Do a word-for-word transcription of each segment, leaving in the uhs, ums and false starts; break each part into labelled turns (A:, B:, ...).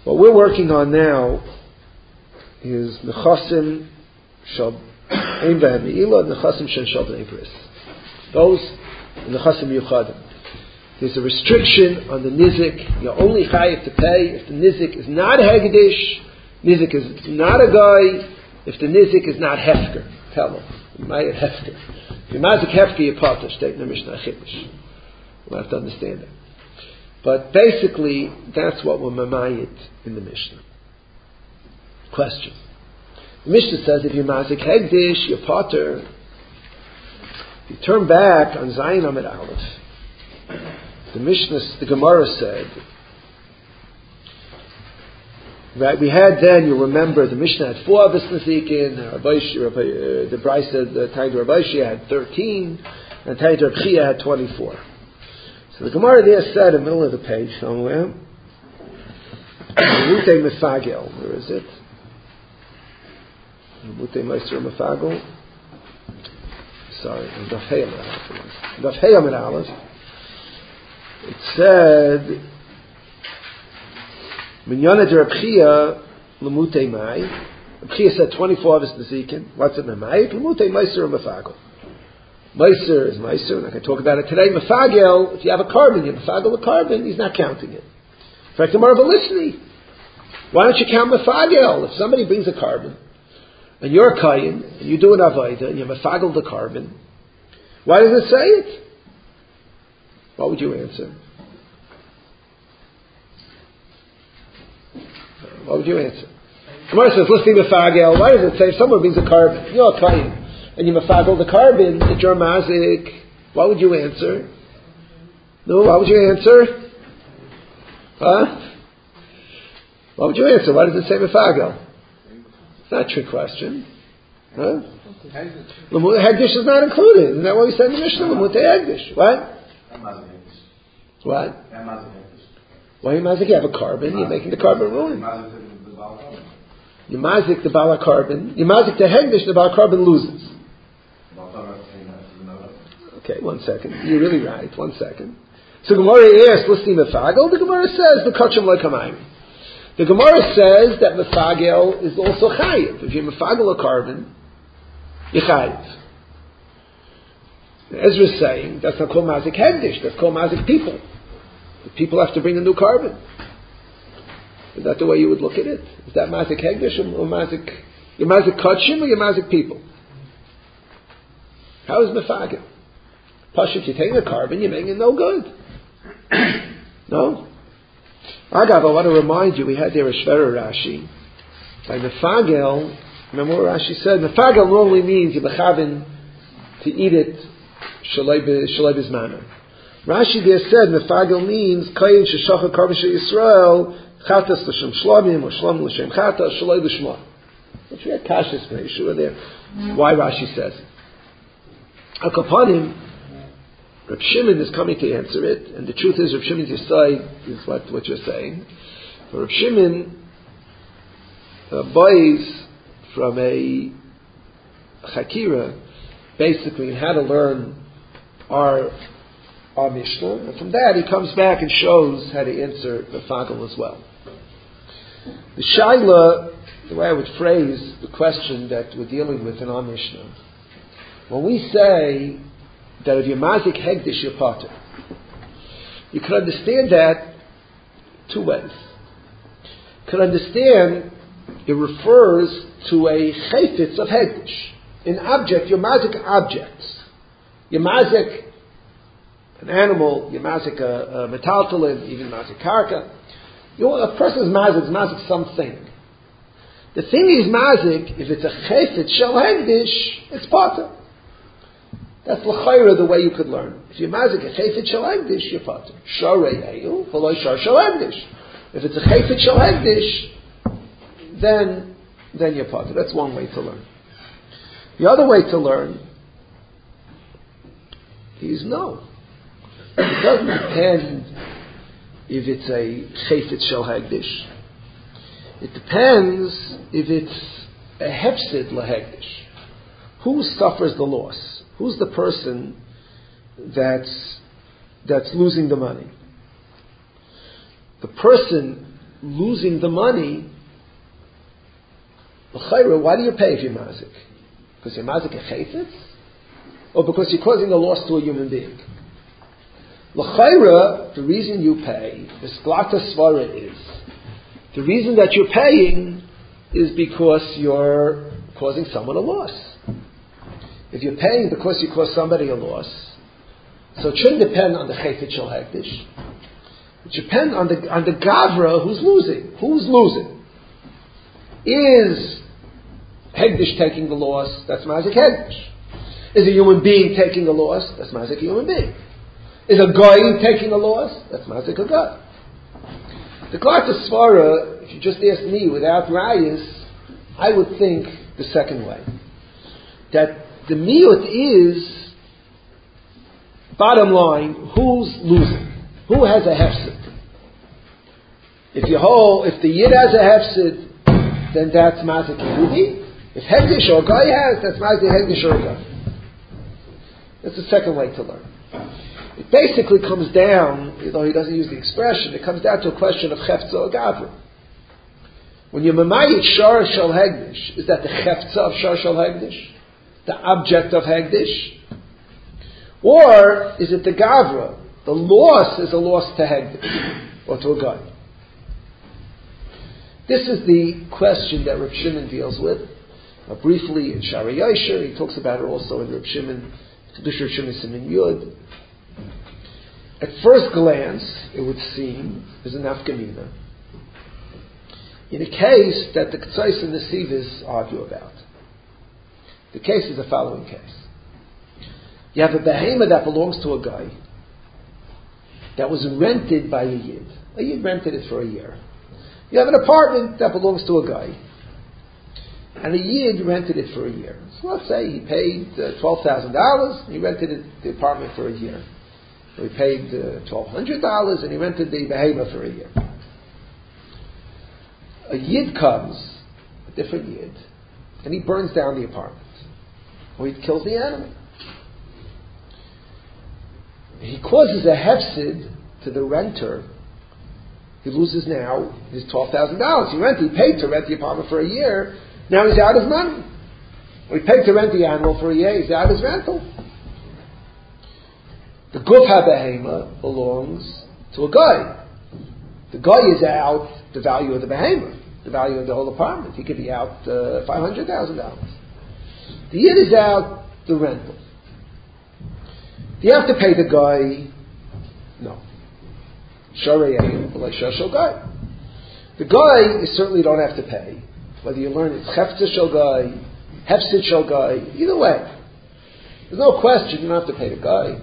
A: What we're working on now is Nechasim Shal Ein B'Hem Me'ila, Nechasim Shen Shal B'nei Bris. Those Nechasim Yuchadim. There's a restriction on the nizik. You're only chayiv to pay if the nizik is not hegdish, nizik is not a guy, if the nizik is not hefker. Tell them. Mayat hefker. If you're mazik hefker, you're potter. State in the Mishnah Chiddush. We'll have to understand it. But basically, that's what we're mamayit in the Mishnah. Question. The Mishnah says if you're mazik hegdish, you're potter. You turn back on Zayin Amid Aleph. The Mishnah, the Gemara said, right? We had then, you remember, the Mishnah had four Avos Nezikin, the Bryce said the Taida Rabbi had thirteen, and Taida Rabbi Chia had twenty-four. So the Gemara there said, in the middle of the page somewhere, Mute Mefagel, where is it? Mute Meister Mefagel. Sorry, Daf Hey Amid Aleph. Daf Hey Amid Aleph. It said, Minyana de Reb Chia Lemutei Mai. Reb Chia said twenty-four Avos Nezikin. What's it Mai? Lemutei Meiser or Mefagel. Meiser is Meiser, and I can talk about it today. Mefagel, if you have a carbon, you Mefagel a carbon, he's not counting it. In fact, the Marva listening. Why don't you count Mefagel? If somebody brings a carbon, and you're a Kayin, and you do an Avaida, and you Mefagel the carbon, why does it say it? What would you answer? What would you answer? Gemara says, listening to Mefagel, why does it say if someone brings a carbon, you're a Kayin, and you Mefagel the carbon, that you're mazik, what would you answer? No, what would you answer? Huh? What would you answer? Why does it say Mefagel? It's not a trick question. Huh? Hegdish is not included. Isn't that what we said in the Mishnah? Lamutei Hegdish. What? What? Why you mazik? You have a carbon. You're making the carbon ruin. You mazik the bala carbon. You mazik the hegdish. The bala carbon loses. Okay, one second. You're really right. One second. So Gemara asks, "Listening Mefagel." The Gemara says, "V'kachim le'kamayim." The Gemara says that Mefagel is also chayiv. If you're Mefagel a carbon, you're chayiv. Ezra is saying that's not called mazik hegdish. That's called mazik people. The people have to bring a new carbon. Is that the way you would look at it? Is that mazik hegdish or mazik? Your mazik kachim or your mazik people? How is mefagel? Pashut, you're taking a carbon, you're making it no good. No. Agav, I want to remind you, we had there a Shvera Rashi. By mefagel, remember what Rashi said? Mefagel normally means you're mechavin to eat it. Shalai bizmana. Rashi there said mefagel means kayin sheshacha karban shel Yisrael chatas l'shem shlamim or shlam l'shem chatas shalai l'shma. Which we had kashas for Yeshua there. Why Rashi says it? Akapanim, Reb Shimon is coming to answer it, and the truth is Reb Shimon's Yisai is what, what you're saying. But Reb Shimon uh, buys from a chakira basically in how to learn our our Mishnah, and from that he comes back and shows how to answer the Fagel as well. The Shaila, the way I would phrase the question that we're dealing with in our Mishnah, when we say that if you're mazik hegdish, you're potter, you can understand that two ways. You can understand it refers to a chayfetz of hegdish, an object, your mazik objects. Your mazik an animal, your mazik a, a metaltalin, even mazik karka. You know, a person's mazik is mazik something. The thing is mazik, if it's a chayfetz shel hegdish, it's potter. That's l'chayra the way you could learn. If you're mazik a chayfetz shel hegdish, you're potter. Sharei eyu, v'lo shar shel hegdish. If it's a chayfetz shel hegdish, then then you're potter. That's one way to learn. The other way to learn is no. It doesn't depend if it's a chayfetz shel hegdish. It depends if it's a hefsid lahegdish. Who suffers the loss? Who's the person that's that's losing the money? The person losing the money, why do you pay if you're mazik? Because you're mazik a chayfetz? Or because you're causing a loss to a human being? L'chayra, the reason you pay, the sklata svara is, the reason that you're paying is because you're causing someone a loss. If you're paying because you caused somebody a loss, so it shouldn't depend on the chayfetz shel hekdesh. It should depend on the on the gavra who's losing. Who's losing? Is hekdesh taking the loss? That's mazik hekdesh. Is a human being taking a loss? That's mazik a human being. Is a guy taking a loss? That's mazik a guy. The Klata Svara, if you just ask me without rayas, I would think the second way. That the miyut is, bottom line, who's losing? Who has a hefsid? If you hold, if the yid has a hefsid, then that's mazik yehudi. If hekdesh or guy has, that's mazik hekdesh or guy. That's the second way to learn. It basically comes down, though he doesn't use the expression, it comes down to a question of chefza or gavra. When you're mamayit shar shel hegdish, is that the chefza of shar shel hegdish? The object of hegdish? Or is it the gavra? The loss is a loss to hegdish, or to a guy. This is the question that Reb Shimon deals with. Uh, briefly in Shari Yosher, he talks about it also in Reb Shimon, Kedush Reb Shimon Simin Yud. At first glance, it would seem there's an nafkamina in a case that the Ketzais and the Sivis argue about. The case is the following case. You have a behemoth that belongs to a guy that was rented by a yid. A yid rented it for a year. You have an apartment that belongs to a guy, and a yid rented it for a year. So let's say he paid uh, twelve thousand dollars, he rented it, the apartment for a year. So he paid uh, twelve hundred dollars and he rented the behemoth for a year. A yid comes, a different yid, and he burns down the apartment. Or he kills the animal. He causes a hefsid to the renter. He loses now his twelve thousand dollars. He rented, he paid to rent the apartment for a year. Now he's out his money. Or he paid to rent the animal for a year. He's out his rental. The guf ha-behema belongs to a guy. The guy is out the value of the behema, the value of the whole apartment. He could be out uh, five hundred thousand dollars. The yid is out the rental. Do you have to pay the guy? No. Sharei like shashal guy. The guy you certainly don't have to pay. Whether you learn it's hefza shel guy, hefsid shel guy, either way. There's no question you don't have to pay the guy.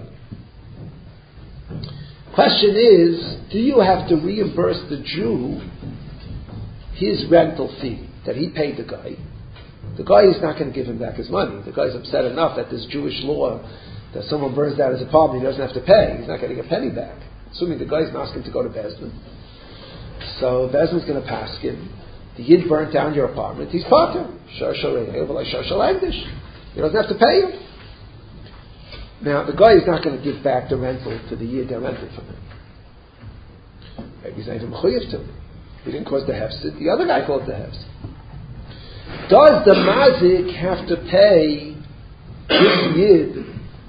A: Question is, do you have to reimburse the Jew his rental fee that he paid the guy? The guy is not going to give him back his money. The guy's upset enough at this Jewish law that someone burns down his apartment, he doesn't have to pay. He's not getting a penny back. Assuming the guy's not asking to go to Bezdin. So Bezdin's going to pass him. The Yid burnt down your apartment. He's potter. Shar shal re'eh, like shar shal hegdish. He doesn't have to pay him. Now, the guy is not going to give back the rental to the Yid that rented from him. Maybe he's not even mechuyev to him. He didn't cause the hefsid. The other guy caused the hefsid. Does the mazik have to pay this Yid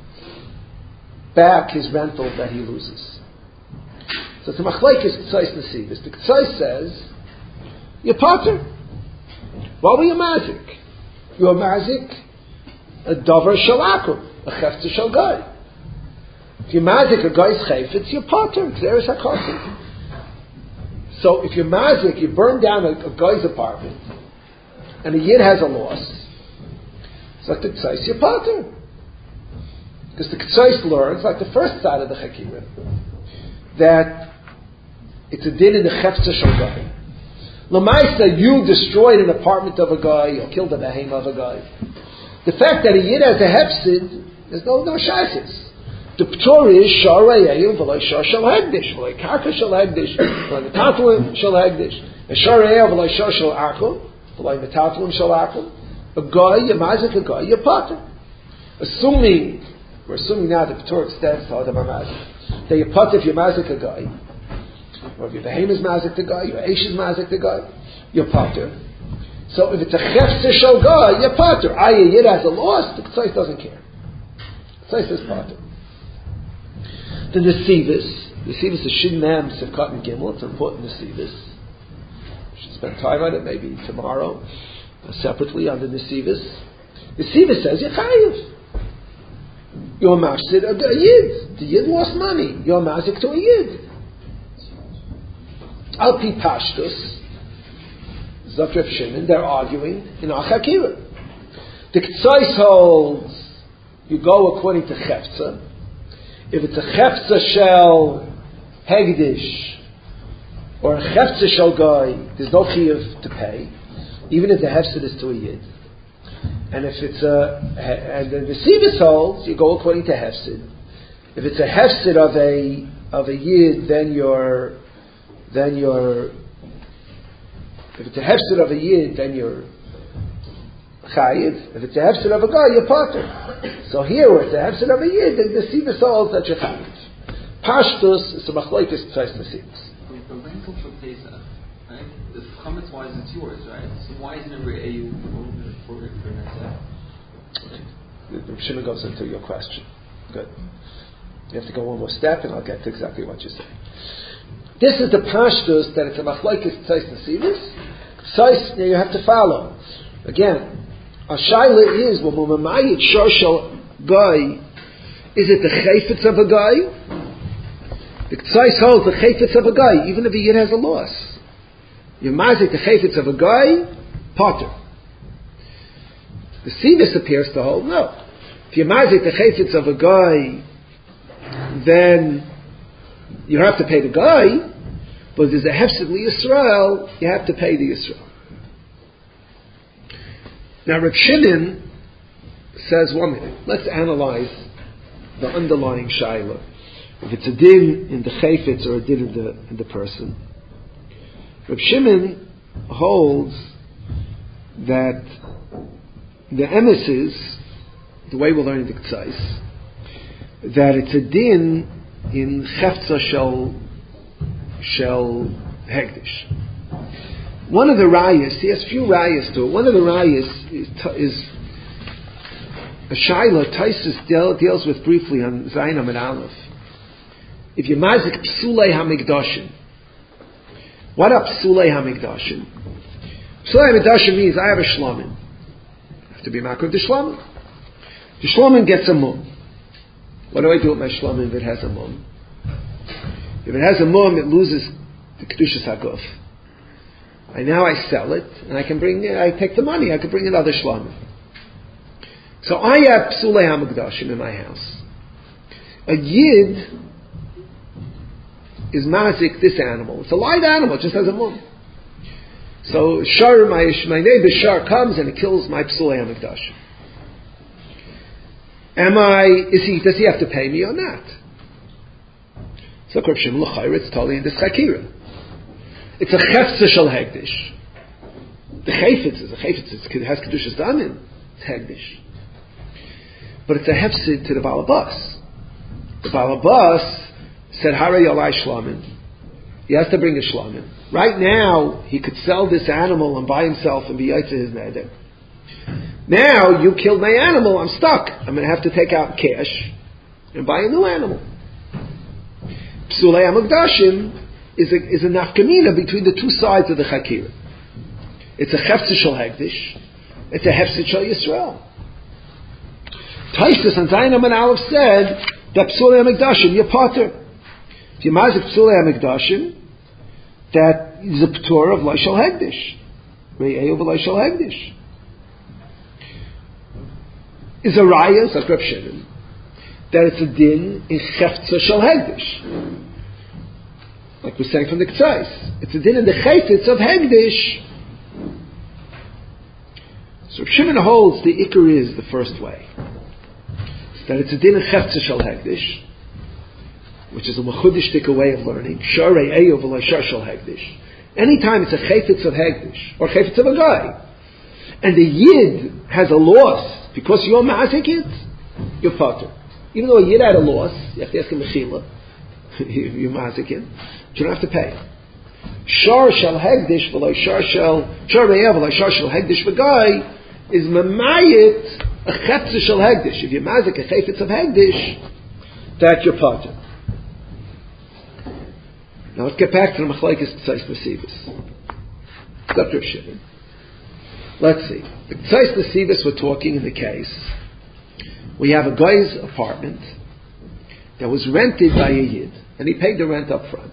A: back his rental that he loses? So it's a machlekes Ketzais Nesivos. The Ketzais says, you're potter. Why were you mazik? You're mazik a dover shalakum. A chefta shel guy. If you're mazik a guy's chayfetz, you're potter. Xeris hakosim. So if you're mazik, you burn down a, a guy's apartment, and the yid has a loss. It's like the Ketzais, you're potter. Because the Ketzais learns, like the first side of the Chakira, that it's a din in the chefta shel guy. L'maisa, you destroyed an apartment of a guy, or killed a behemoth of a guy. The fact that a yid has a hefsid, there's no, no shaykhis. The p'tor is shar re'eh v'loi shar shal hegdish, v'loi karka shal hegdish, v'loi metatlim shal hegdish, and shar re'eh v'loi shar shal akum, v'loi metatlim shal akum. A guy, you mazik a guy, you potter. Assuming, we're assuming now the p'tor extends to Adam HaMazik, that you potter if you mazik a guy. or if your behem is mazik to guy, your eish is mazik to guy, you're pater. So if it's a chefzer shel guy, you're pater. Ayah yid has a loss, the K'tzais doesn't care. K'tzais is pater. The Nesivis, Nesivis is Shin Mem Sivkat and Gimel, it's an important Nesivis. We should spend time on it, maybe tomorrow, uh, separately on the Nesivis. Nesivis says, you're chayiv. You're mafsid a yid. The yid lost money. You're mazik to a yid. Al pi pashtus, Zok Reb Shimon, they're arguing in Achakira. The K'tzais holds you go according to Chefza. If it's a Chefza shel Hegdish or a Chefza shel Goy, there's no chiyuv to pay, even if the Hefsid is to a Yid. And if it's a, and then the Sivas holds, you go according to Hefsid. If it's a Hefsid of a of a Yid, then you're then you're if it's a hefsid of a yid, then you're chayiv. If it's a hefsid of a guy, you're pater. So here, where it's a hefsid of a yid, then the sivas holds that you're chayiv. Pashtus is a machlokes tzais nesivas.
B: The rental for Pesach, right? If chametz wise, it's yours, right? So why isn't it re'eyu for for for Netzach?
A: The Shimon goes into your question. Good. You have to go one more step, and I'll get to exactly what you say. This is the pashtus that it's a machlokes tzais nesivas. Tzais, you have to follow. Again, a shaila is when we're mamayit shor shel guy. Is it the chayfetz of a guy? The tzais holds the chayfetz of a guy, even if a yid has a loss. You mazik the chayfetz of a guy, potter. The sivas appears to hold no. If you mazik the chayfetz of a guy, then you have to pay the guy, but if there's a hefsid li Yisrael, you have to pay the Yisrael. Now Reb Shimon says one minute. Let's analyze the underlying shaila. If it's a din in the chayfetz or a din in the in the person. Reb Shimon holds that the emes is the way we're learning the K'tzais, that it's a din in Chefza shel shel Hegdish. One of the rayas, he has few rayas to it. One of the rayas is, is a shaila Taisus deal, deals with briefly on Zayin Amid Aleph. If you mazik psulei hamikdashim, what are psulei hamikdashim? Psulei hamikdashim means I have a shlomin. I have to be makriv the shlomin. The shlomin gets a mum. What do I do with my shlomin if it has a mum? If it has a mum, it loses the kedushas haguf. And now I sell it, and I can bring, I take the money, I can bring another shlomin. So I have psulei hamikdashim in my house. A yid is mazik this animal. It's a live animal, it just has a mum. So Shar, my, my neighbor Shar comes and it kills my psulei hamikdashim. Am I, is he, does he have to pay me or not? So Reb Shimon l'chayr, it's totally in this chakira. It's a chefza shel hegdish. The chayfetz is a chayfetz, it has kedushas damin, it's hegdish. But it's a hefsid to the balabas. The balabas said, Hare yalai shlamin. He has to bring a shlamin. Right now, he could sell this animal and buy himself and be yaitze his neder. Now, you killed my animal, I'm stuck. I'm going to have to take out cash and buy a new animal. Psulei HaMikdashim is a, is a nafkamina between the two sides of the chakira. It's a chefzeh shel hegdish. It's a hefzeh shel Yisrael. Taisus and Zayin Amid Aleph said that Psulei HaMikdashim, you're potter. If you mazik Psulei HaMikdashim, that is a p'tur of Lai Shel Hegdish. Re'eyu v'Lai Shel Hegdish. Is a raya, says Reb Shimon, that it's a din in Chefza Shel Hegdish. Like we're saying from the K'tzais. It's a din in the Chayfetz of Hegdish. So Reb Shimon holds the Iker is the first way. That it's a din in Chefza Shel Hegdish, which is a mechudishtik way of learning. Shar Re'eyu v'Lai Shel Hegdish. Anytime it's a Chayfetz of Hegdish, or Chayfetz of a guy, and the Yid has a loss, because you're mazik it, you're potter. Even though a yid had a loss, you have to ask him mechila. You're mazik it. You don't have to pay. Shar shel hegdish v'lo shar shel shar re'ev v'lo shar shel hegdish v'gai is memayit a chetza shel hegdish. If you mazik a chayfetz of hegdish, that's your potter. Now let's get back to the machlekes tzais nesivus. Doctor Shimon. Let's see. The tzais nesivus we're talking in the case. We have a guy's apartment that was rented by a yid, and he paid the rent up front.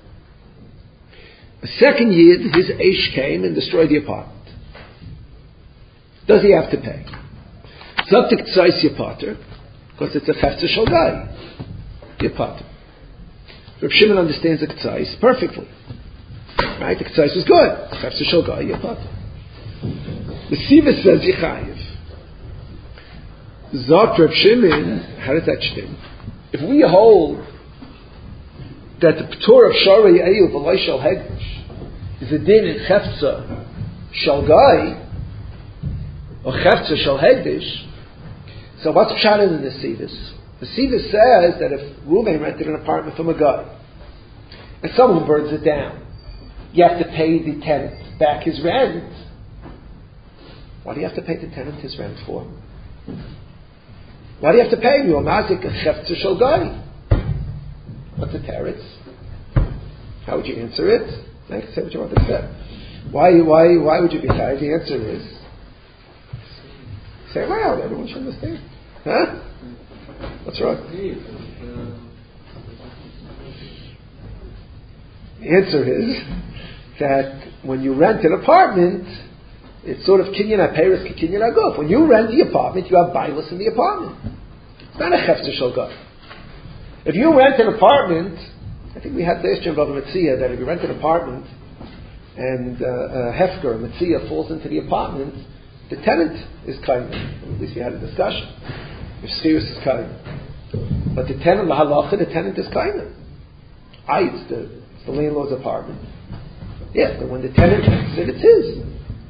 A: A second yid, his eish came and destroyed the apartment. Does he have to pay? Zabtik tzais yapater, because it's a chefza shel gai. Yapater. Reb Shimon understands the tzais perfectly. Right? The tzais is good. Chefza shel gai yapater. The Siva says yichayiv. Zot Reb Shimon, how does that stem? If we hold that the P'tur of Shara Ye'eyu v'lo shel hegdish is a din in Chefza shel gai or Chefza shel hegdish, so what's pshat in the Sivus? The Sivus says that if Reuven rented an apartment from a guy and someone burns it down, you have to pay the tenant back his rent. Why do you have to pay the tenant his rent for? Why do you have to pay him? You're mazik a chefza shel gai. What's the teretz? How would you answer it? I can say what you want to say. Why, why, why would you be chayav? The answer is, say it loud. Everyone should understand. Huh? What's wrong? The answer is that when you rent an apartment, it's sort of kinyan ha-peres ki kinyan ha-guf. When you rent the apartment, you have bailus in the apartment. It's not a chefza shel gai. If you rent an apartment, I think we had this in Bava Metzia, that if you rent an apartment and uh, a hefker, a Metzia, falls into the apartment, the tenant is kind. At least we had a discussion. If Sirius is kind. But the tenant, la halacha, the tenant is kind. I, it's the, it's the landlord's apartment. Yes, but when the tenant rents it, it's his.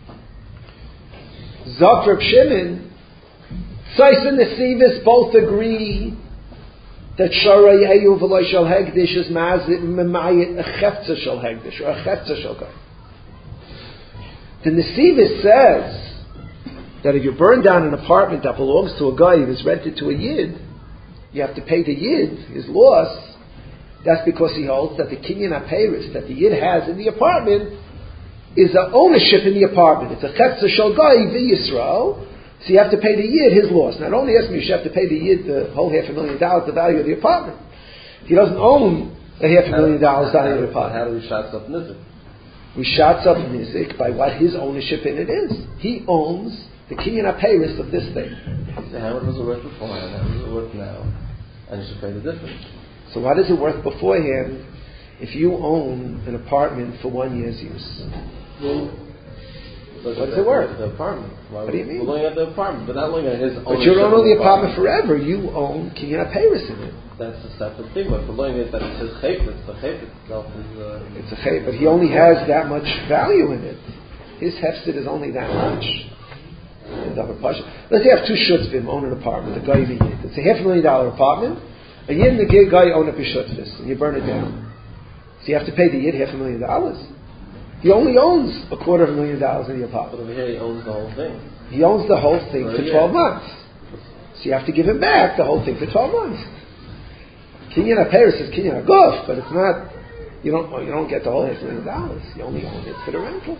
A: Zot Reb Shimon, Tzais and Nesivus both agree that Shara Ye'eyu v'lo shel hegdish is memayit a chefza shel hegdish or a chefza shel gai. The Nesivus says that if you burn down an apartment that belongs to a guy and is rented to a yid, you have to pay the yid his loss. That's because he holds that the kinyan ha-peres that the yid has in the apartment is an ownership in the apartment. It's a chetza shel gai v'Yisrael, so you have to pay the yid his loss. Not only asking you, you have to pay the yid the whole half a million dollars, the value of the apartment. He doesn't own the half a million dollars value of the apartment.
C: How do we shots up nizik?
A: We shots up nizik by what his ownership in it is. He owns the kinyan ha-peres of this thing.
C: So how was it worth beforehand? How is it worth now? And you should pay the difference.
A: So what is it worth beforehand if you own an apartment for one year's use?
C: Well,
A: what is it worth?
C: The apartment. Why
A: what do you mean?
C: We're looking at the apartment, but not looking at his ownership.
A: But you don't own the apartment forever. You own kinyan ha-peres in it.
C: That's a separate thing. But for looking at that, it's his chayfetz. The chayfetz itself is. Uh,
A: it's a chayfetz, but he only has that much value in it. His hefsid is only that much. Let's say you have two shutzvim own an apartment. The guy and the yid. It's a half a million dollar apartment. A yid and the guy own a pishutzvis, and you burn it down. So you have to pay the yid half a million dollars. He only owns a quarter of a million dollars in the apartment.
C: But over here, he owns the whole thing.
A: He owns the whole thing for, for twelve months. So you have to give him back the whole thing for twelve months. Kinyan ha-peres is kinyan ha-guf, but it's not. You don't. You don't get the whole half a million dollars. You only own it for the rental.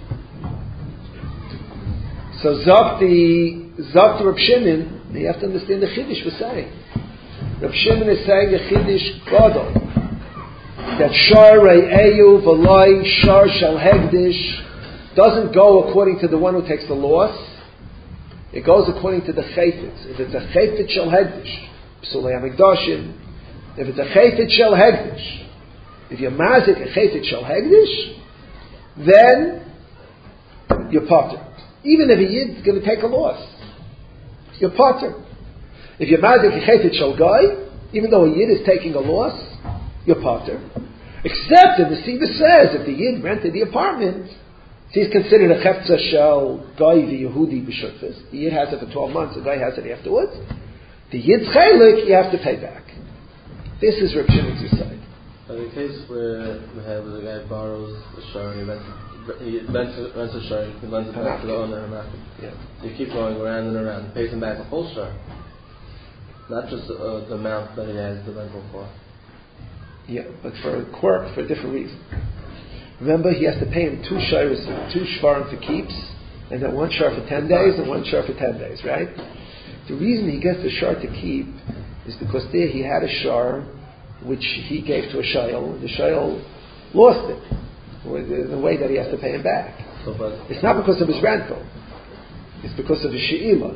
A: So Zok the Zok Reb Shimon, you have to understand the chiddush we're saying. Reb Shimon is saying the chiddush gadol that shar re'eyu v'loi shar shel hegdish doesn't go according to the one who takes the loss. It goes according to the chayfetz. If it's a chayfetz shel hegdish, psulei hamikdashim. If it's a chayfetz shel hegdish, if you're mazik a chayfetz shel hegdish, then you're potter. Even if a yid's going to take a loss, you're potter. If you're mazik a chayfetz shel gai, even though a yid is taking a loss, you're potter. Except if the Siva says if the yid rented the apartment, he's considered a chefza shel gai v'yehudi b'shutfis. The yid has it for twelve months, the guy has it afterwards. The yid's chaylik, you have to pay back. This is Reb Shimon's side.
C: In the case where we have the guy borrows a share and he rents, he rents, a, rents a share, he lends it back to the owner and market.
A: Yeah.
C: You keep going around and around, he pays him back the whole share, not just uh, the amount that he has the rental for.
A: Yeah, but for a quirk, for a different reason. Remember, he has to pay him two shares, two shvarim for keeps, and then one shar for ten days and one shar for ten days, right? The reason he gets the shar to keep is because there he had a shar which he gave to a shayl, the shayl lost it, in a way that he has to pay him back.
C: So, but
A: it's not because of his rental, it's because of his she'ila.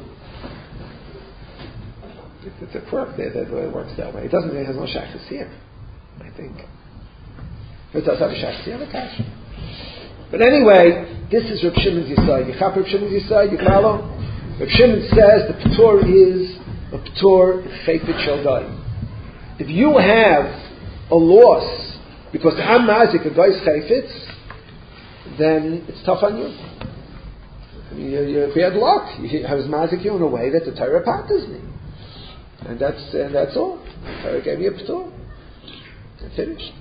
A: It's a quirk there that it works that way. It doesn't, it has no shachas here, I think. It does have a shachas here, cash. But anyway, this is Reb Shimon's Yisai. You chap Reb Shimon's Yisai, you follow? Reb Shimon says the P'tur is a P'tur Chayfet Shel Dai. If you have a loss because I'm mazik a guy's chayfetz, then it's tough on you. I mean, you're, you're bad luck. I was mazik you in a way that the Torah patters me, and that's and that's all. The Torah gave me a p'tur. I finished.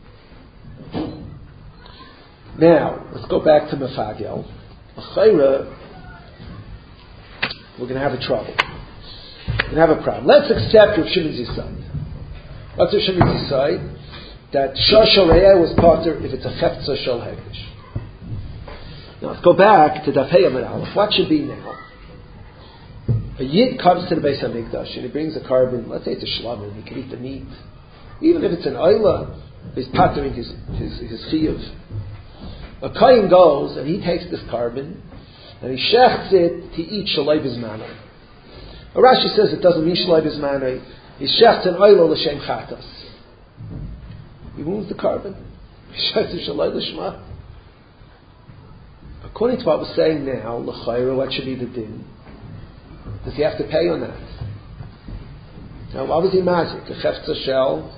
A: Now let's go back to Mefagel. L'chayra, we're going to have a trouble. We're going to have a problem. Let's accept Rav Shimon's Yisai. What's Rav Shimon's Yisai? That Shashal Re'eh was potter if it's a Chefza Shal Hegdish. Now let's go back to Daf Hey Amud Aleph. What should be now? A Yid comes to the Beis HaMikdash and he brings a carbon, let's say it's a shlamim, he can eat the meat. Even if it's an oila, he's pottering his, his, his chiyuv. A Kohen goes and he takes this carbon and he shechts it to eat Shalai Bizmanai. Rashi says it doesn't mean Shalai Bizmanai. He shechts an oila l'shem chatas. He moves the carbon. He shechts it Shalai l'shma. According to what we're saying now, l'chayra, what should be the din? Does he have to pay on that? Now, what was he mazik? A chefza shel?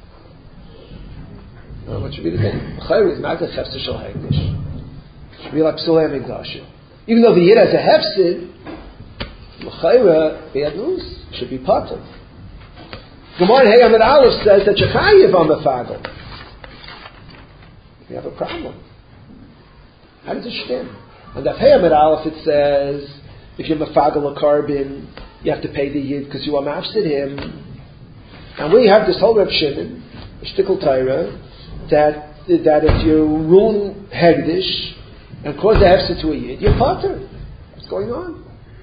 A: Well, what should be the din? L'chayra is not a chefza shel hegdish. It should be like psulei mikdash. Even though the yid has a hefsid, l'chayra, bad news, should be potter. Gemara Hey Amud Aleph says that Yechayiv on the fagel. We have a problem. How does it stem? On the Hey Amud Aleph it says if you're mafagel a carbon, you have to pay the yid because you are mafsid him. And we have this whole Reb Shimon, shtickle Torah, that that if you ruin hegdish and cause a hefsid to a yid, you're potter. What's going on?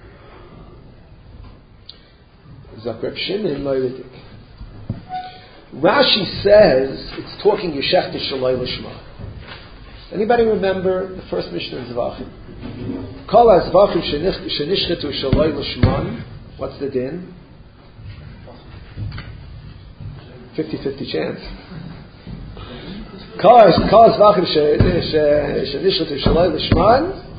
A: Zak Reb Shimon Loyridik. Rashi says it's talking Yeshech Shalai Lishma. Anybody remember the first Mishnah in Zvachim? Kol HaZvachim Shenishchetu Shalai Lishman. What's the din? fifty-fifty chance. Kol HaZvachim Shenishchetu Shalai Lishman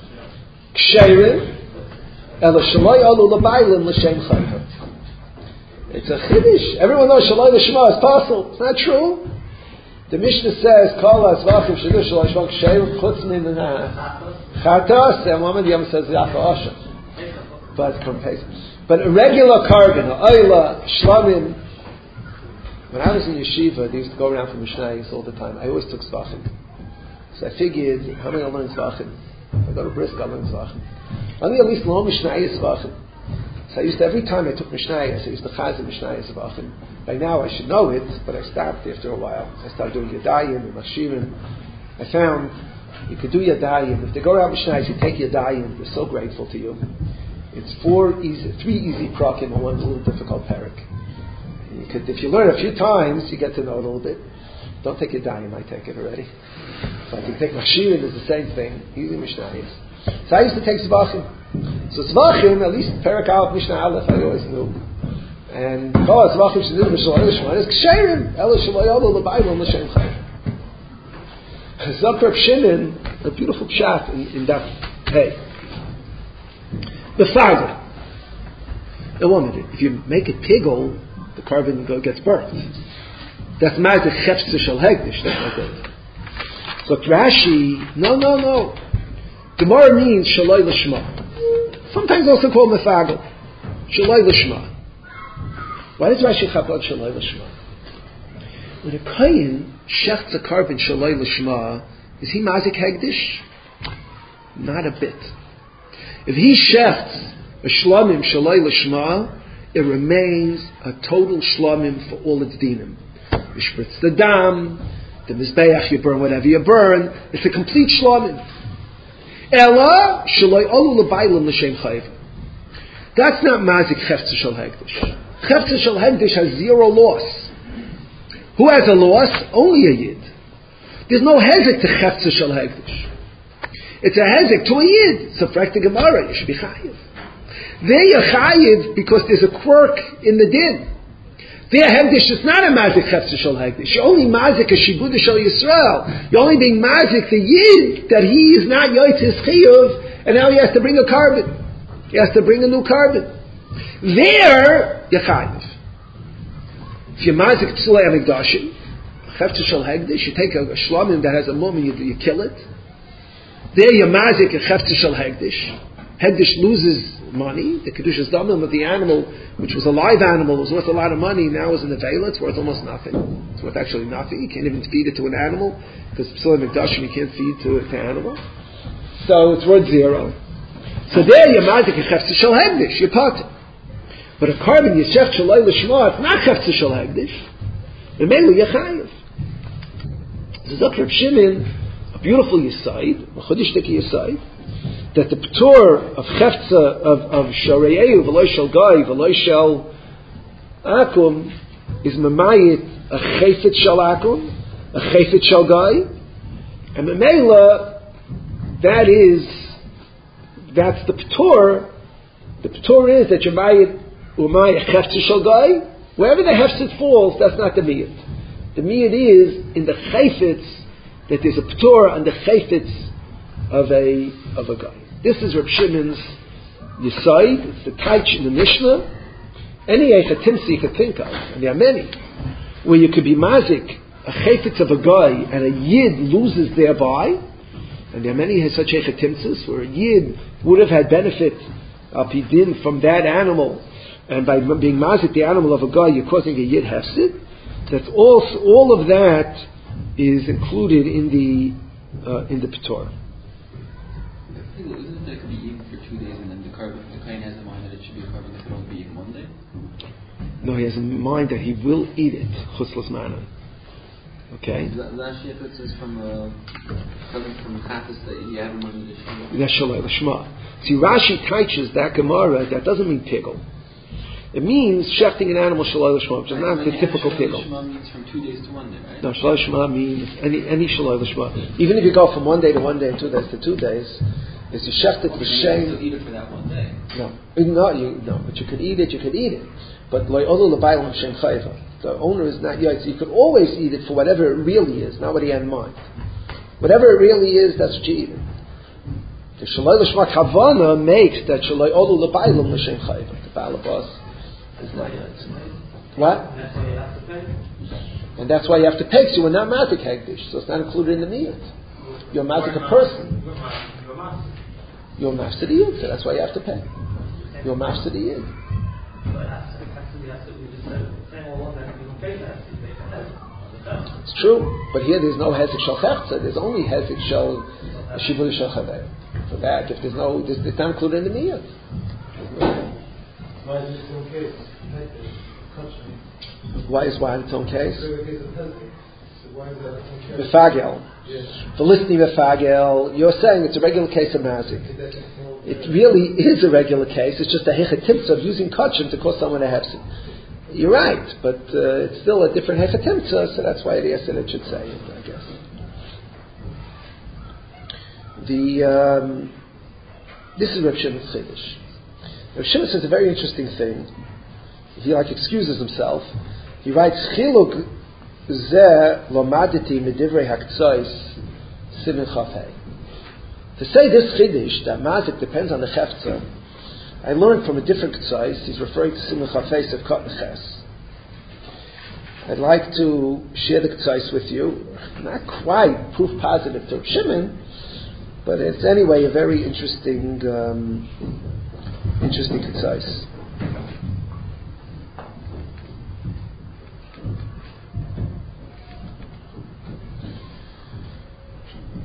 A: Ksherim Ela Shalai Alu L'Bailin L'Shem Chayim. It's a chiddush. Everyone knows Shalai L'Shema is possible. It's not true. The Mishnah says, Kol HaZvachim Shenish Shalai L'Shema Ksherim Chutz Min Chatas, and one of the Yom says Yafa Asha. But But a regular carbon, a oila, shlamim. When I was in yeshiva, they used to go around for Mishnayos all the time. I always took Zvachim. So I figured, how many I learn Zvachim? I go to Brisk, I learn Zvachim. I need at least long Mishnayos Zvachim. So I used to, every time I took Mishnayos, I used to chaz in Mishnayos Zvachim. By now I should know it, but I stopped after a while. I started doing Yadayim and Machshirim. I found you could do Yadayim. If they go around Mishnayos, you take Yadayim. They're so grateful to you. It's four easy, three easy prakim and one little difficult parak. You could, if you learn a few times, you get to know it a little bit. Don't take Yadayim, I take it already. So if you take Machshirim, it's the same thing. Easy Mishnayos. So I used to take Zvachim. So Zvachim, at least Perak Aleph, Mishnah Aleph, I always knew. And Kol HaZvachim Shenish Shalai L'Shema is Ksherim Ela Shalai Alu L'Bailin L'Shem Chayim. Zok Reb Shimon, a beautiful pshat in, in that hey. The father. A woman, if you make it piggle, the carbon gets burnt. That's mad the Chefza Shal Hegdish. That's like that. So Rashi, no, no, no. Gemara means Shalai L'Shema. Sometimes also called Mefagel. Shalai L'Shema. Why does Rashi chap out Shalai L'Shema? When a Kohen shechts a carbon shaloi l'shma, is he mazik hegdish? Not a bit. If he shechts a shlamim shaloi l'shma, it remains a total shlamim for all its dinim. You spritz the dam, the mizbeach, you burn whatever you burn. It's a complete shlamim. Ella shaloi olu l'baylam l'shem chayv. That's not mazik chefza shel hegdish. Chefza shel hegdish has zero loss. Who has a loss? Only a yid. There's no hezek to chefza shel hegdish. It's a hezek to a yid. So frak the Gemara, you should be chayiv. There you're chayiv because there's a quirk in the din. There hegdish is not a mazik chefza shel hegdish. You're only mazik a shibuda shel Yisrael. You're only being mazik the yid that he is not yotzis chiyuv, and now he has to bring a carbon. He has to bring a new carbon. There you're chayiv. If you're mazik p'sulei amigdashim, chefza shel hegdish, you take a, a shlamim that has a mum and you, you kill it. There you're mazik a chefza shel hegdish. Hegdish loses money. The kedushas damim of the animal, which was a live animal, was worth a lot of money. Now is in the veil. It's worth almost nothing. It's worth actually nothing. You can't even feed it to an animal because p'sulei amigdashim you can't feed to to animal. So it's worth zero. So there you're mazik a chefza shel hegdish. You're potter. But a carbon yeshech shaloi l'shma, it's not chefza shel hegdish. Remember, you're chayiv. This is up Reb Shimon, a beautiful yisaid, a chodishtik yisaid, that the p'tur of chefza of of shareyehu v'loy shel gai v'loy shel akum is memayit a chayfet shel akum, a chayfet shel gai, and memela that is that's the p'tur. The p'tur is that you're mayit umay a chefza shel gai. Wherever the hefset falls, that's not the miyat. The miyat is in the chayfetz that there's a p'tur on the chayfetz of a of a guy. This is Reb Shimon's yisaid. It's the taich in the Mishnah. Any echatimsi you could think of, and there are many, where you could be mazik a chayfetz of a guy and a yid loses thereby, and there are many such echatimsis where a yid would have had benefit al pi din from that animal. And by being mazik the animal of a guy, you're causing a yid hefsid. That's all. All of that is included in the uh, in the p'tor.
B: Isn't that could be eaten for two days, and then the carbon, the kain has in mind that it should be a carbon that could only be eaten one day?
A: No, he has in mind that he will eat it chutzlas mana. Okay.
B: Rashi is from a coming from a chafis that you have in mind that it should.
A: That's shalai l'shma. See, Rashi teaches that Gemara that doesn't mean pigel. It means shechting an animal shalai l'shma, which is not the typical pigel.
B: Shalai l'shma means from two days to one day, right?
A: No, shalai l'shma means any any shalai l'shma. Even if you go from one day to one day and two days to two days, is you shecht it with shame.
B: You eat it for that one day.
A: No, no, you no, but you could eat it. You could eat it, but loy olu l'baylam shem chayva. The owner is not yet. So you could always eat it for whatever it really is, not what he had in mind. Whatever it really is, that's what you eat it. The shalai l'shma kavana makes that shalai olu l'baylam l'shem chayva. The balabas is not yet. What? And that's why you have to pay. So you are not mazik hegdish, so it's not included in the meal. You're mazik a person. You're mafsed yid, so that's why you have to pay. You're mafsed yid. It's true, but here there's no hezek shel chefza. There's only hezek shel shivur shel chaveh. For that, if there's no, there's, it's not included in the miyat.
D: Why is this own case?
A: Why is why in its own case?
D: Why is that its own case?
A: Befagel.
D: Yes.
A: For listening Befagel, you're saying it's a regular case of mazik. It really is a regular case. It's just a hechatimtza of using kachim to cause someone a hefsid. You're right, but uh, it's still a different hechatimtza, so that's why it is that it should say it, I guess. The um, this is Reb Shimon's chiddush. Reb Shimon says a very interesting thing. He like excuses himself. He writes chiluk zeh lomaditi medivrei haktzos simin chafei. To say this chiddush that mazik depends on the chefza, I learned from a different k'tzais. He's referring to simin chafei of kat neches. I'd like to share the k'tzais with you. Not quite proof positive to Reb Shimon, but it's anyway a very interesting, um, interesting k'tzais.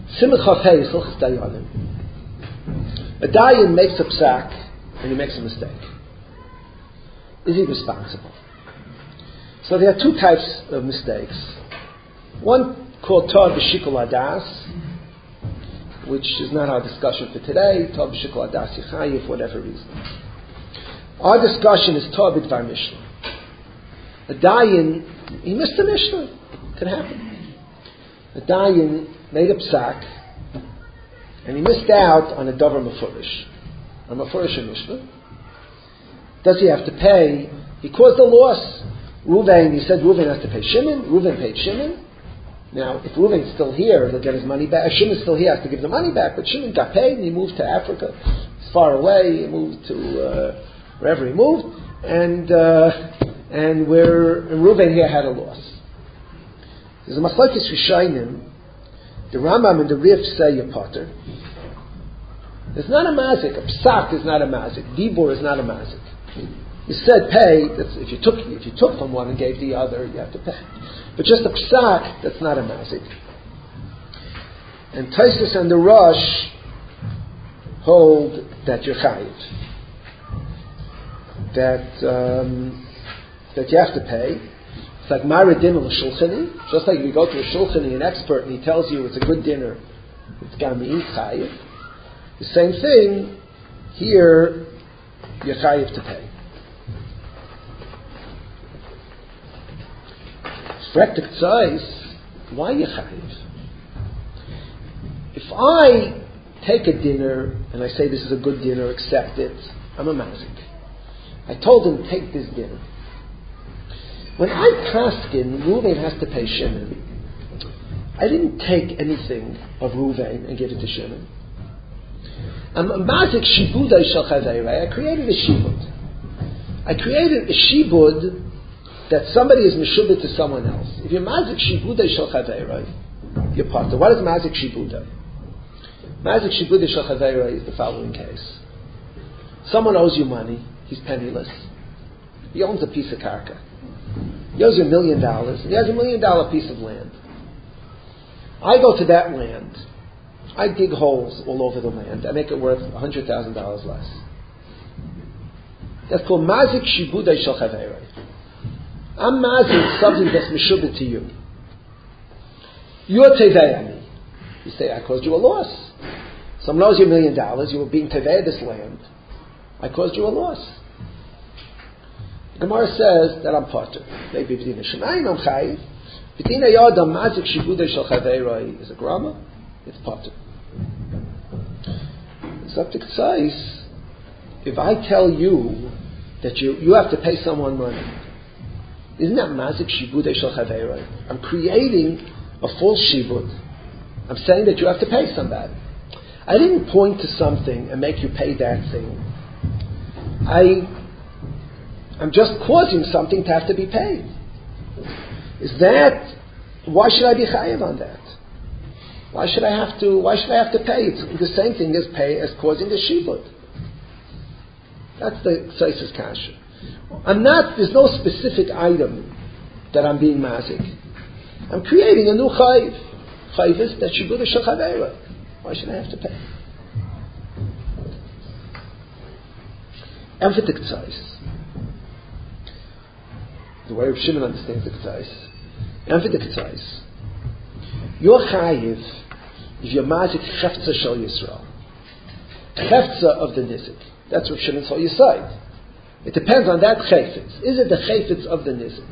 A: Simcha Chafei Hilchos Dayanim. A dayan makes a psak and he makes a mistake. Is he responsible? So there are two types of mistakes. One called Tov B'Shikol Adas, which is not our discussion for today. Tov B'Shikol Adas Yichayev, for whatever reason. Our discussion is Tov B'Dvar Mishnah. A dayan, he missed the Mishnah. It could happen. A dayan made a psak, and he missed out on a Dover Mefurish, a Mefurish Mishnah. Does he have to pay? He caused a loss. Reuven, he said Reuven has to pay Shimon. Reuven paid Shimon. Now, if Reuven's still here, he'll get his money back. If Shimon's still here, has to give the money back. But Shimon got paid, and he moved to Africa. It's far away. He moved to uh, wherever he moved, and uh, and where and Reuven here had a loss. There's a Machlokes Rishonim. The Rambam and the Rif say a potter. It's not a mazik. A psak is not a mazik. Dibur is not a mazik. You said pay. That's, if you took if you took from one and gave the other, you have to pay. But just a psak, that's not a mazik. And Taisus and the Rosh hold that you're chayiv. That um, that you have to pay. It's like Mara Din al Shulchani. Just like if you go to a Shulchani, an expert, and he tells you it's a good dinner, it's Gami chayiv. The same thing here, you're chayiv to pay. Frektik tzais, why you chayiv? If I take a dinner and I say this is a good dinner, accept it, I'm a mazik. I told him take this dinner. When I paskin, Reuven has to pay Shimon. I didn't take anything of Reuven and give it to Shimon. I'm a mazik shibudai shel chaveirei. I created a shibud. I created a shibud that somebody is meshubed to someone else. If you're mazik shibudai shel chaveirei, you're part of. What is mazik shibudai? Mazik shibudai shel chaveirei is the following case. Someone owes you money. He's penniless. He owns a piece of karka. He owes you a million dollars, and he has a million dollar piece of land. I go to that land. I dig holes all over the land. I make it worth one hundred thousand dollars less. That's called mazik shibudai shel chaveirei. I'm mazik something that's meshubed to you. You're tevei. You say, I caused you a loss. Someone owes you a million dollars. You were being tevei this land. I caused you a loss. The Gemara says that I'm potter. Maybe b'dina shemayim I'm chayiv. B'dina yodam mazik shibudai shel chaveirei is a grammar. It's potter. Subject says, if I tell you that you you have to pay someone money, isn't that mazik shibudai shel chaveirei? I'm creating a false shibud. I'm saying that you have to pay somebody. I didn't point to something and make you pay that thing. I, I'm just causing something to have to be paid. Is that, why should I be chayiv on that? Why should I have to, why should I have to pay? It's the same thing as pay as causing the shibud. That's the Tzaisis Kasha. I'm not, there's no specific item that I'm being mazik. I'm creating a new chayiv. Chayiv is that shibud shel chaveirei. Why should I have to pay? Emphatic tzais. The way Rav Shimon understands the tzais. Emphatic tzais. You're chayiv if you're mazik chefza shel Yisrael. Chefza of the nizik. That's Rav Shimon's whole yisayid. It depends on that chayfetz. Is it the chayfetz of the nizik?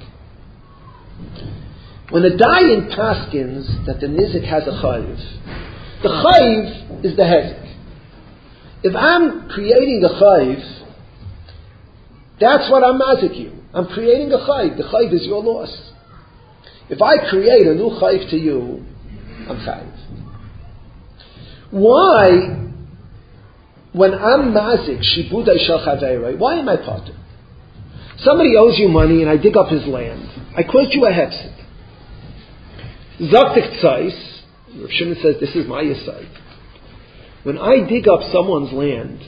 A: When a dayan paskins that the nizik has a chayiv, the chayiv is the hezek. If I'm creating a chayiv, that's what I'm mazik you. I'm creating a chayiv. The chayiv is your loss. If I create a new chayiv to you, I'm chayiv. Why, when I'm mazik shibudai shel chaveirei, why am I potter? Somebody owes you money and I dig up his land. I caused you a hefset. Zaktik tzais, Rav Shimon says this is my yesod. When I dig up someone's land,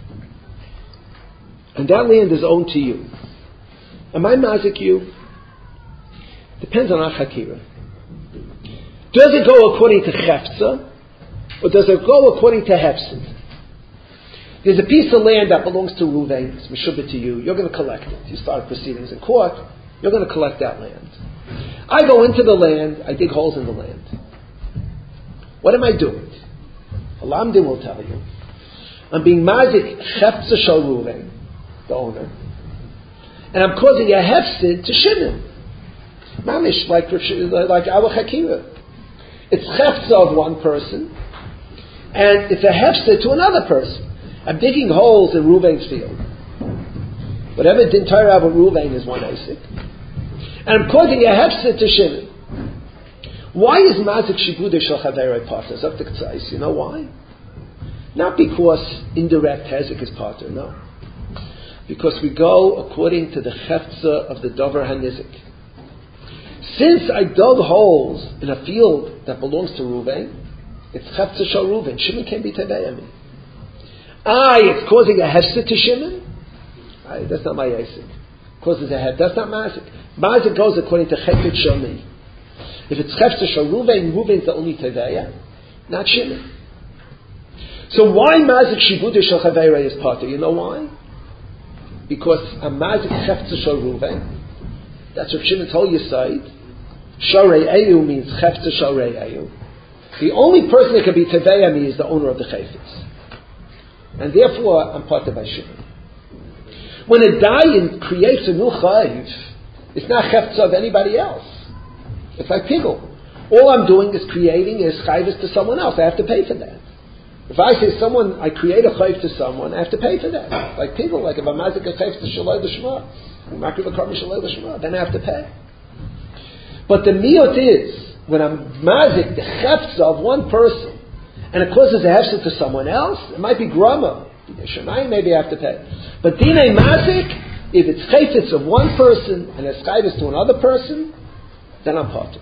A: and that land is owned to you, am I mazik you? Depends on our hakira. Does it go according to chefza? or does it go according to Hefsid? There's a piece of land that belongs to Ruvain, it's Meshubah to you, you're going to collect it. You start proceedings in court, you're going to collect that land. I go into the land, I dig holes in the land. What am I doing? Alamdin will tell you. I'm being mazik chefza shal Ruvain, the owner, and I'm causing a hefsid to Shimon. Mamish, like, like our Hakira. It's chefza of one person, and it's a hefsid to another person. I'm digging holes in Ruvain's field. Whatever din Torah of Ruvain is one Isaac. And I'm causing a hefsid to Shimon. Why is mazik shibudah shel chaverei pater? Zok You know why? Not because indirect hezek is pater, no. Because we go according to the chefza of the davar hanizik. Since I dug holes in a field that belongs to Ruvain, it's chefza shel Ruvain. Shimon can't be tevei. I, it's causing a hefsid to Shimon. I, that's not my Isaac. Causes a hefsid. That's not mazik. Mazik goes according to chefet shel. If it's chefza shel Ruvain, Ruvain's the only teveya, not Shimon. So why mazik shibudah shel chaverei is pater? You know why? Because a mazik chefza shel Ruvain. That's what Shimon's whole yesod. Sharei eyu means chefza sharei eyu. The only person that can be teveya me is the owner of the chayfetz, and therefore I'm pater by Shimon. When a dayan creates a new chayv, it's not chefza of anybody else. It's like pigul. All I'm doing is creating is chayvus to someone else. I have to pay for that. If I say someone, I create a chayv to someone, I have to pay for that. Like pigul, like if I'm mazik a chayv to shaloi l'shma, makriv a karmi shaloi l'shma, then I have to pay. But the miyot is, when I'm mazik the chefza of one person, and it causes a hefza to someone else, it might be grama. Maybe I have to pay. But dinei mazik, if it's chayfetz of one person and it's chayvus to another person, then I'm pater.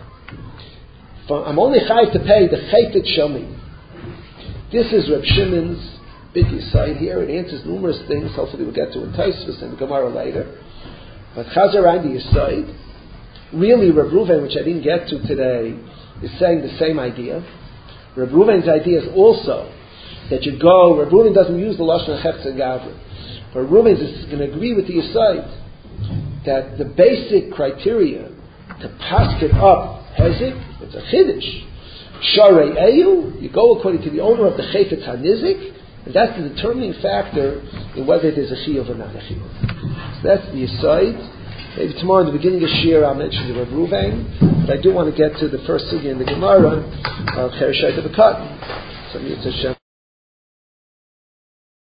A: I'm only chayiv to pay the chayfetz shami. This is Reb Shimon's big side here. It answers numerous things. Hopefully we'll get to in Tosfos and Gemara later. But Chazar on the side, really Reb Ruvain, which I didn't get to today, is saying the same idea. Reb Ruvain's idea is also that you go, Reb Ruvain doesn't use the Lashon Chefetz and Gavra, but Reb Ruvain is going to agree with the side that the basic criteria to pass it up hezek, it's a chiddush. Sharei eyu, you go according to the owner of the chayfetz hanizik, and that's the determining factor in whether it is a chiyuv or not a chiyuv. So that's the aside. Maybe tomorrow in the beginning of Shir I'll mention the Reb Ruvain, but I do want to get to the first sugya in the Gemara, uh, Chereshayt of the Cotton. So